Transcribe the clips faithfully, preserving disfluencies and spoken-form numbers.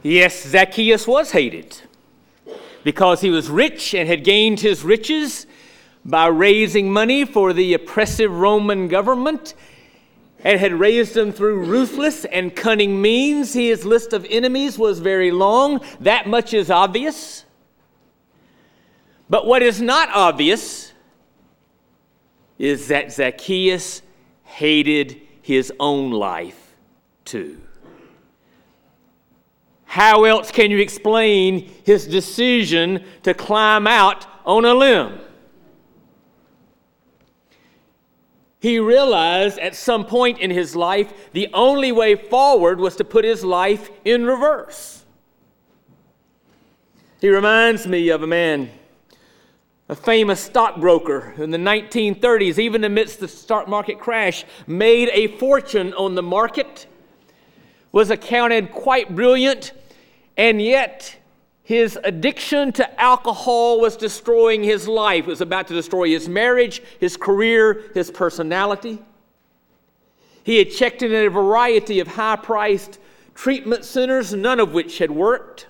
Yes, Zacchaeus was hated because he was rich and had gained his riches by raising money for the oppressive Roman government and had raised them through ruthless and cunning means. His list of enemies was very long. That much is obvious. But what is not obvious is that Zacchaeus hated his own life too. How else can you explain his decision to climb out on a limb? He realized at some point in his life the only way forward was to put his life in reverse. He reminds me of a man, a famous stockbroker in the nineteen thirties, even amidst the stock market crash, made a fortune on the market, was accounted quite brilliant, and yet his addiction to alcohol was destroying his life. It was about to destroy his marriage, his career, his personality. He had checked in a variety of high-priced treatment centers, none of which had worked.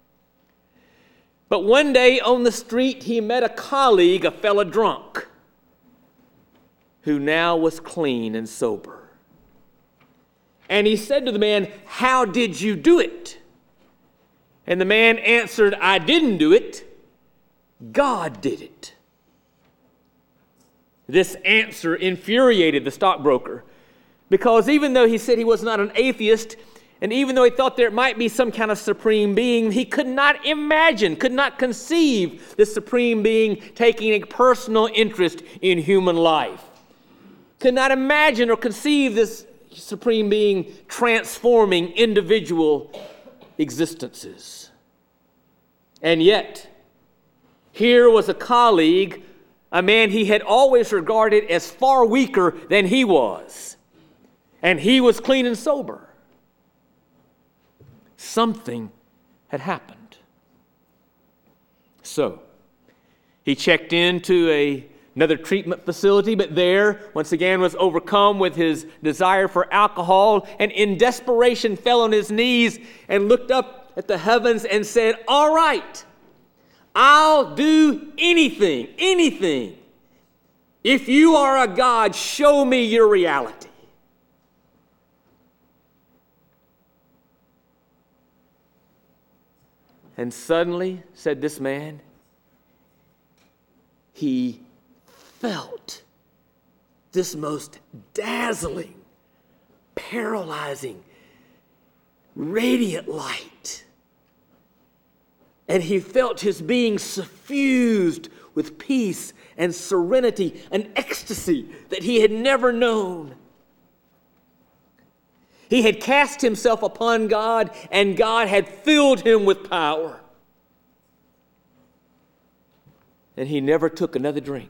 But one day on the street, he met a colleague, a fellow drunk, who now was clean and sober. And he said to the man, "How did you do it?" And the man answered, "I didn't do it. God did it." This answer infuriated the stockbroker because even though he said he was not an atheist, and even though he thought there might be some kind of supreme being, he could not imagine, could not conceive this supreme being taking a personal interest in human life. Could not imagine or conceive this supreme being transforming individual existences. And yet, here was a colleague, a man he had always regarded as far weaker than he was, and he was clean and sober. Something had happened. So, he checked into a another treatment facility, but there, once again, was overcome with his desire for alcohol, and in desperation fell on his knees and looked up at the heavens and said, "All right, I'll do anything, anything. If you are a God, show me your reality." And suddenly, said this man, he felt this most dazzling, paralyzing, radiant light. And he felt his being suffused with peace and serenity, an ecstasy that he had never known. He had cast himself upon God, and God had filled him with power. And he never took another drink.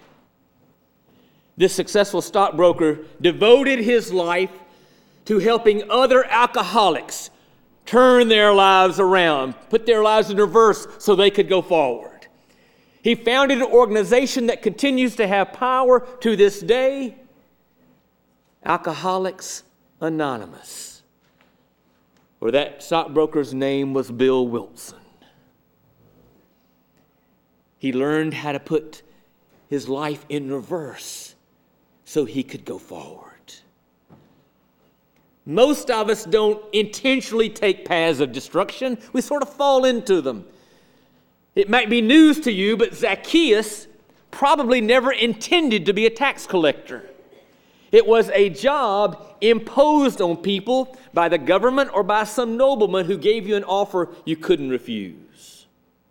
This successful stockbroker devoted his life to helping other alcoholics turn their lives around, put their lives in reverse so they could go forward. He founded an organization that continues to have power to this day, Alcoholics Anonymous, where that stockbroker's name was Bill Wilson. He learned how to put his life in reverse so he could go forward. Most of us don't intentionally take paths of destruction. We sort of fall into them. It might be news to you, but Zacchaeus probably never intended to be a tax collector. It was a job imposed on people by the government or by some nobleman who gave you an offer you couldn't refuse.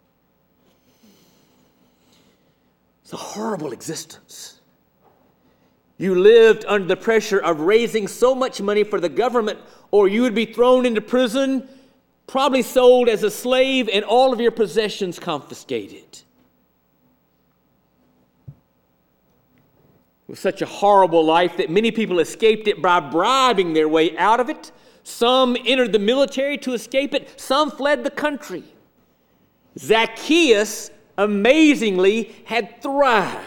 It's a horrible existence. You lived under the pressure of raising so much money for the government, or you would be thrown into prison, probably sold as a slave, and all of your possessions confiscated. It was such a horrible life that many people escaped it by bribing their way out of it. Some entered the military to escape it. Some fled the country. Zacchaeus, amazingly, had thrived.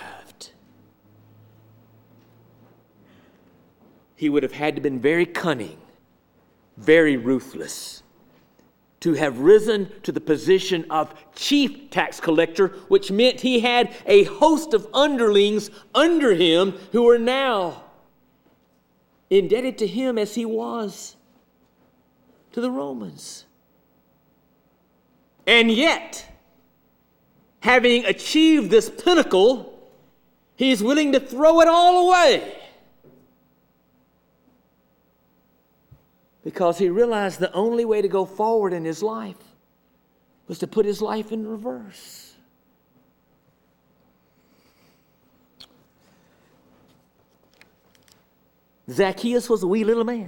He would have had to have been very cunning, very ruthless, to have risen to the position of chief tax collector, which meant he had a host of underlings under him who were now indebted to him as he was to the Romans. And yet, having achieved this pinnacle, he is willing to throw it all away because he realized the only way to go forward in his life was to put his life in reverse. Zacchaeus was a wee little man.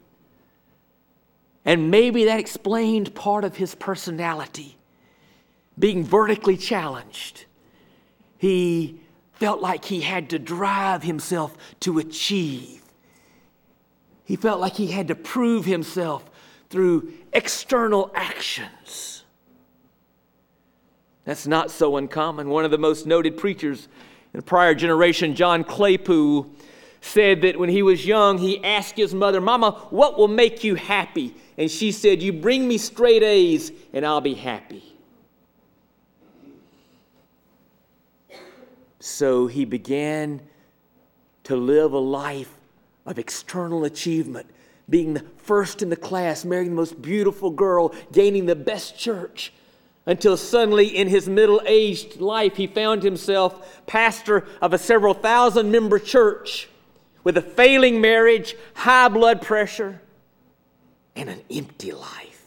And maybe that explained part of his personality. Being vertically challenged, he felt like he had to drive himself to achieve. He felt like he had to prove himself through external actions. That's not so uncommon. One of the most noted preachers in the prior generation, John Claypool, said that when he was young, he asked his mother, "Mama, what will make you happy?" And she said, "You bring me straight A's and I'll be happy." So he began to live a life of external achievement, being the first in the class, marrying the most beautiful girl, gaining the best church, until suddenly in his middle-aged life, he found himself pastor of a several thousand member church with a failing marriage, high blood pressure, and an empty life.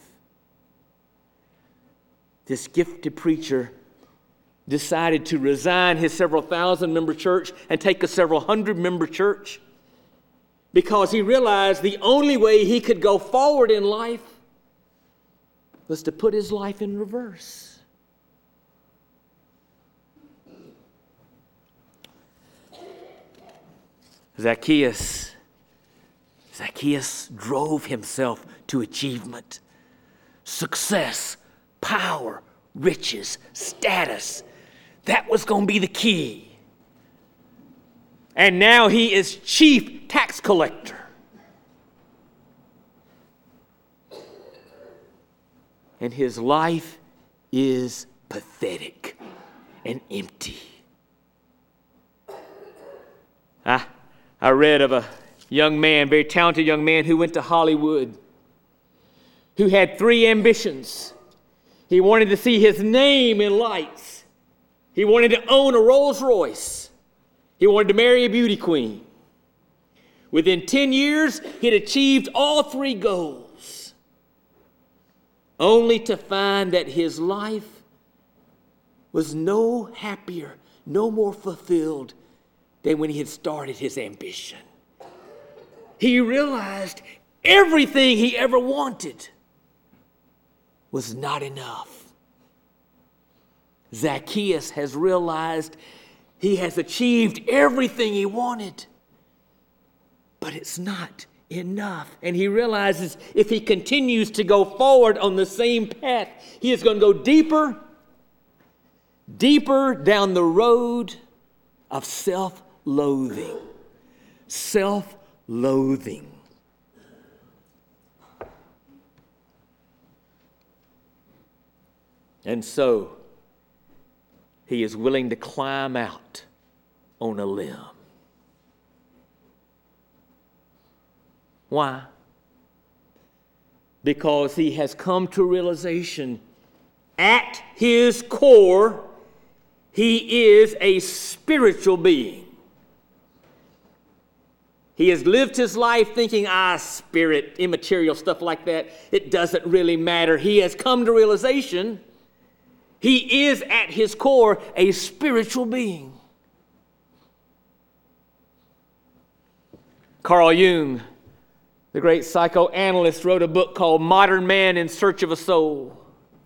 This gifted preacher decided to resign his several thousand member church and take a several hundred member church because he realized the only way he could go forward in life was to put his life in reverse. Zacchaeus, Zacchaeus drove himself to achievement, success, power, riches, status. That was going to be the key. And now he is chief tax collector. And his life is pathetic and empty. I, I read of a young man, very talented young man who went to Hollywood, who had three ambitions. He wanted to see his name in lights. He wanted to own a Rolls Royce. He wanted to marry a beauty queen. Within ten years, he had achieved all three goals, only to find that his life was no happier, no more fulfilled than when he had started his ambition. He realized everything he ever wanted was not enough. Zacchaeus has realized he has achieved everything he wanted, but it's not enough. And he realizes if he continues to go forward on the same path, he is going to go deeper, deeper down the road of self-loathing. Self-loathing. And so, he is willing to climb out on a limb. Why? Because he has come to realization at his core, he is a spiritual being. He has lived his life thinking, ah, spirit, immaterial stuff like that, it doesn't really matter. He has come to realization he is at his core a spiritual being. Carl Jung, the great psychoanalyst, wrote a book called Modern Man in Search of a Soul.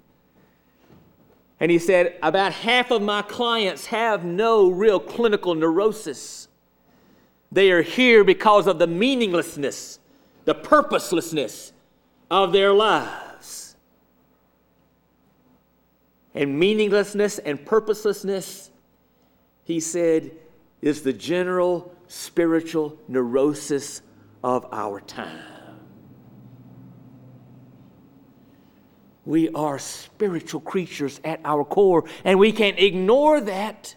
And he said, about half of my clients have no real clinical neurosis. They are here because of the meaninglessness, the purposelessness of their lives. And meaninglessness and purposelessness, he said, is the general spiritual neurosis of our time. We are spiritual creatures at our core, and we can't ignore that.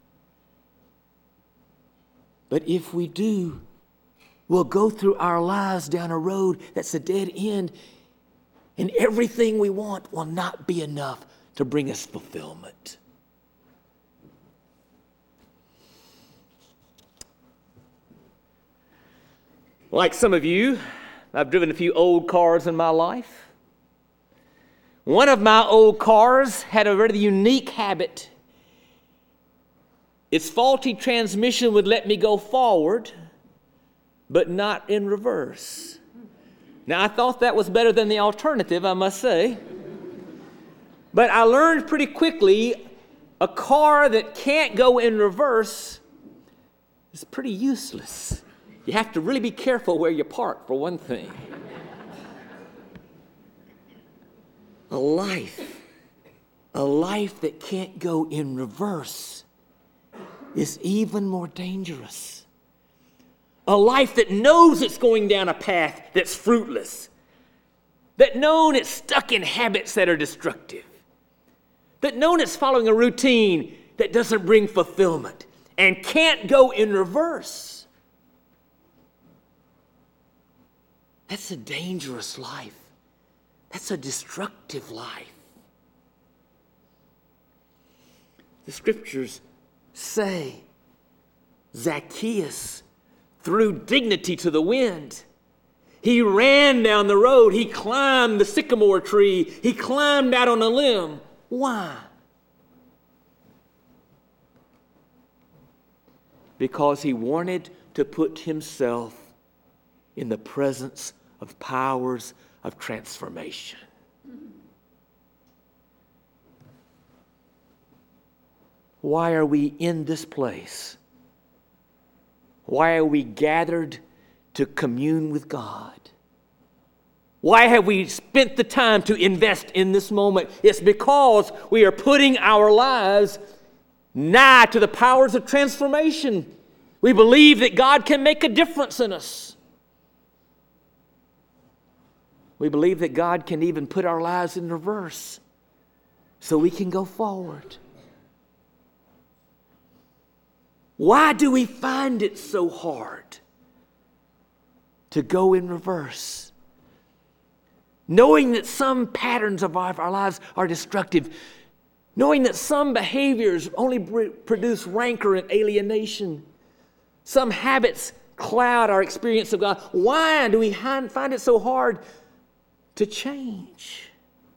But if we do, we'll go through our lives down a road that's a dead end, and everything we want will not be enough to bring us fulfillment. Like some of you, I've driven a few old cars in my life. One of my old cars had a very unique habit. Its faulty transmission would let me go forward, but not in reverse. Now, I thought that was better than the alternative, I must say. But I learned pretty quickly a car that can't go in reverse is pretty useless. You have to really be careful where you park, for one thing. A life, a life that can't go in reverse is even more dangerous. A life that knows it's going down a path that's fruitless, that knows it's stuck in habits that are destructive, that knows it's following a routine that doesn't bring fulfillment and can't go in reverse. That's a dangerous life. That's a destructive life. The scriptures say Zacchaeus threw dignity to the wind. He ran down the road. He climbed the sycamore tree. He climbed out on a limb. Why? Because he wanted to put himself in the presence of powers of transformation. Why are we in this place? Why are we gathered to commune with God? Why have we spent the time to invest in this moment? It's because we are putting our lives nigh to the powers of transformation. We believe that God can make a difference in us. We believe that God can even put our lives in reverse so we can go forward. Why do we find it so hard to go in reverse? Knowing that some patterns of our, our lives are destructive, knowing that some behaviors only produce rancor and alienation, some habits cloud our experience of God. Why do we find it so hard to change?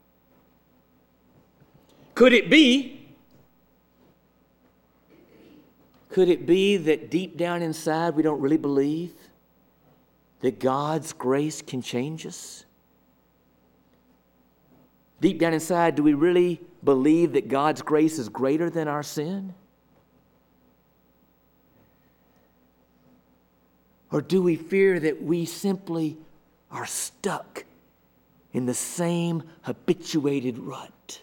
Could it be, could it be that deep down inside we don't really believe that God's grace can change us? Deep down inside, do we really believe that God's grace is greater than our sin? Or do we fear that we simply are stuck in the same habituated rut?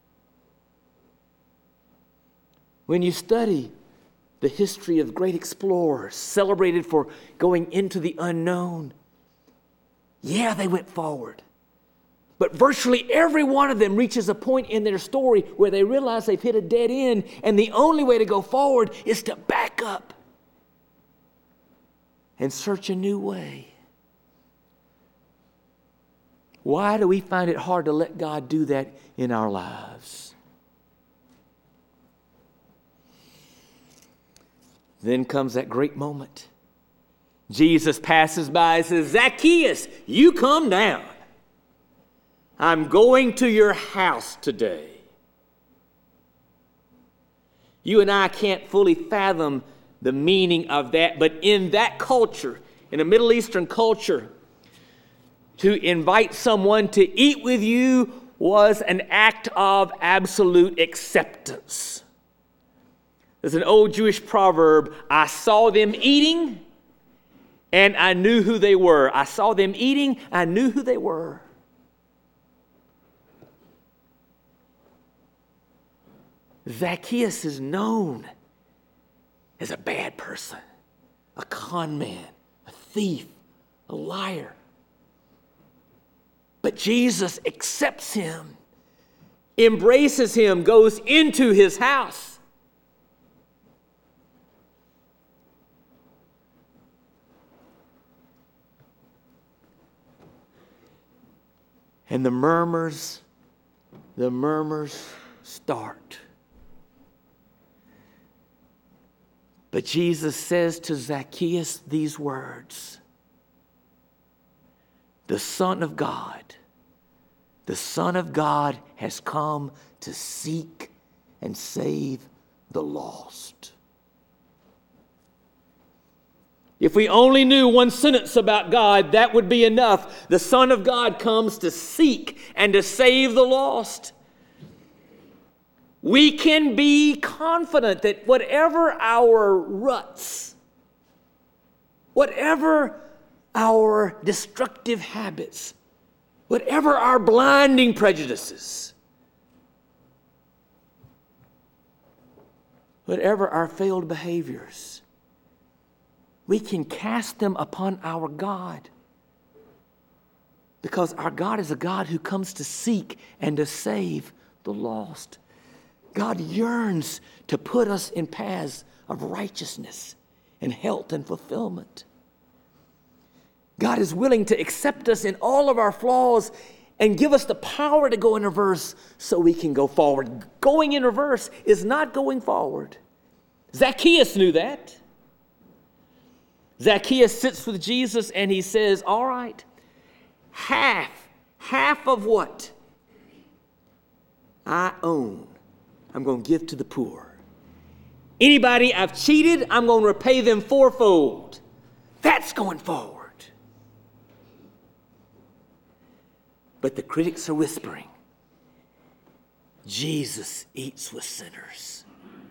When you study the history of great explorers celebrated for going into the unknown, yeah, they went forward. But virtually every one of them reaches a point in their story where they realize they've hit a dead end, and the only way to go forward is to back up and search a new way. Why do we find it hard to let God do that in our lives? Then comes that great moment. Jesus passes by and says, "Zacchaeus, you come down. I'm going to your house today." You and I can't fully fathom the meaning of that, but in that culture, in a Middle Eastern culture, to invite someone to eat with you was an act of absolute acceptance. There's an old Jewish proverb, I saw them eating and I knew who they were. I saw them eating, I knew who they were. Zacchaeus is known as a bad person, a con man, a thief, a liar. But Jesus accepts him embraces him, goes into his house. And the murmurs, the murmurs start. But Jesus says to Zacchaeus these words, the Son of God, the Son of God has come to seek and save the lost. If we only knew one sentence about God, that would be enough. The Son of God comes to seek and to save the lost. We can be confident that whatever our ruts, whatever our destructive habits, whatever our blinding prejudices, whatever our failed behaviors, we can cast them upon our God. Because our God is a God who comes to seek and to save the lost. God yearns to put us in paths of righteousness and health and fulfillment. God is willing to accept us in all of our flaws and give us the power to go in reverse so we can go forward. Going in reverse is not going forward. Zacchaeus knew that. Zacchaeus sits with Jesus and he says, all right, half, half of what I own, I'm going to give to the poor. Anybody I've cheated, I'm going to repay them fourfold. That's going forward. But the critics are whispering, Jesus eats with sinners.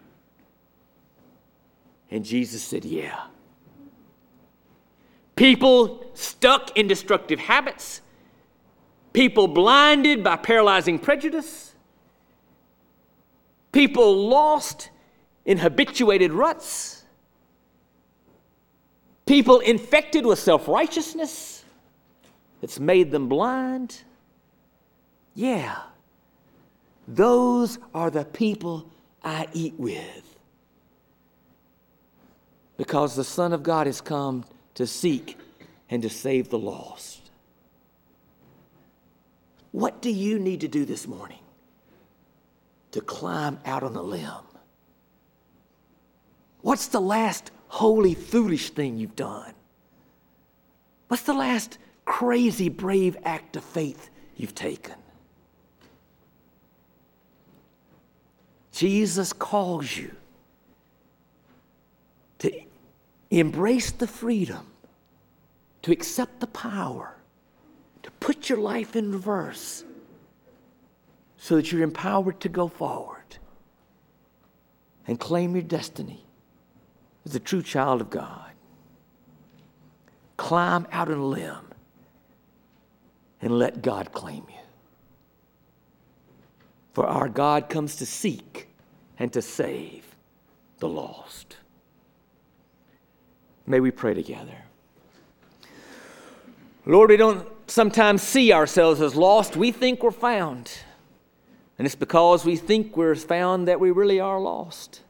And Jesus said, yeah. People stuck in destructive habits, people blinded by paralyzing prejudice, people lost in habituated ruts, people infected with self-righteousness that's made them blind. Yeah, those are the people I eat with. Because the Son of God has come to seek and to save the lost. What do you need to do this morning to climb out on a limb? What's the last holy, foolish thing you've done? What's the last crazy, brave act of faith you've taken? Jesus calls you to embrace the freedom, to accept the power, to put your life in reverse so that you're empowered to go forward and claim your destiny as a true child of God. Climb out on a limb and let God claim you. For our God comes to seek and to save the lost. May we pray together. Lord, we don't sometimes see ourselves as lost. We think we're found. And it's because we think we're found that we really are lost.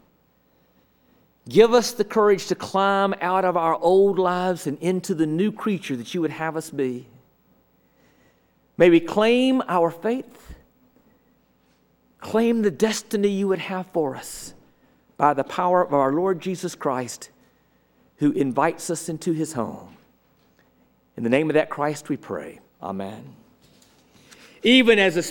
Give us the courage to climb out of our old lives and into the new creature that you would have us be. May we claim our faith, claim the destiny you would have for us by the power of our Lord Jesus Christ, who invites us into his home. In the name of that Christ we pray. Amen. Even as the